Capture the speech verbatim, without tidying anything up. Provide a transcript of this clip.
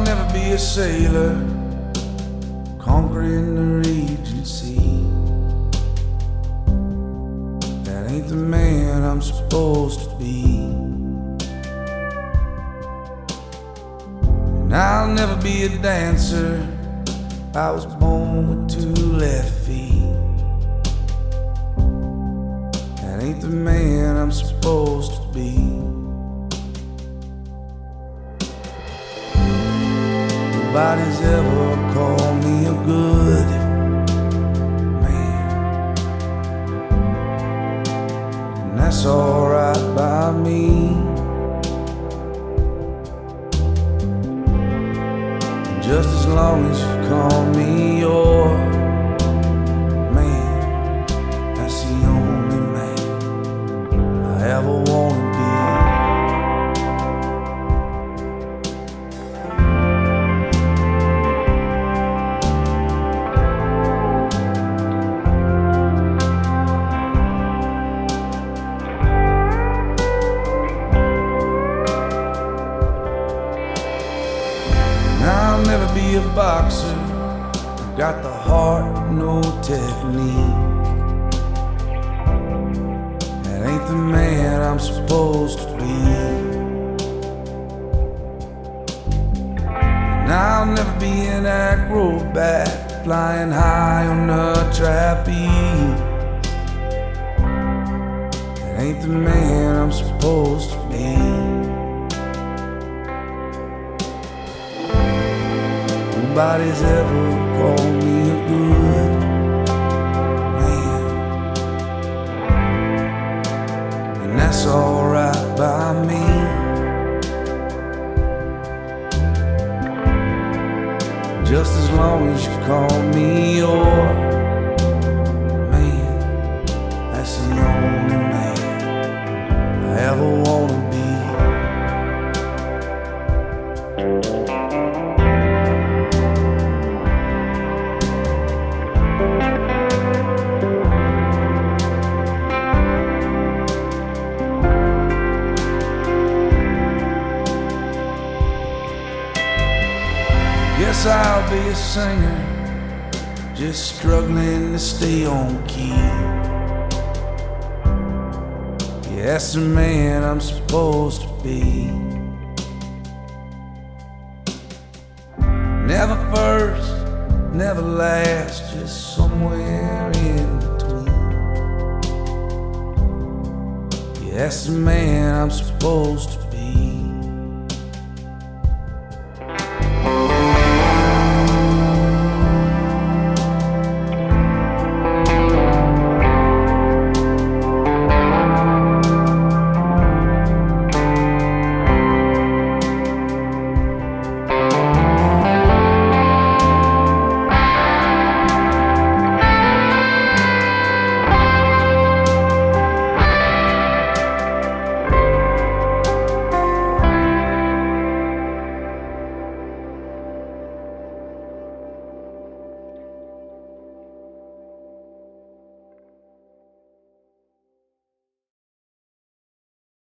never be a sailor conquering the raging sea. That ain't the man I'm supposed to be. And I'll never be a dancer, I was born with two left feet. That ain't the man I'm supposed to be. Nobody's ever called me a good man, and that's alright by me. And just as long as you call me your man, that's the only man I ever wanna be. I'll never be a boxer, I've got the heart, no technique. That ain't the man I'm supposed to be. And I'll never be an acrobat, flying high on a trapeze. That ain't the man I'm supposed to be. Nobody's ever called me a good man, and that's alright by me. Just as long as you call me your man, that's the only man I ever wanna be. Guess I'll be a singer, just struggling to stay on key. Yeah, that's the man I'm supposed to be. Never first, never last, just somewhere in between. Yeah, that's the man I'm supposed to be.